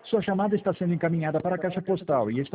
Sua chamada está sendo encaminhada para a caixa postal e está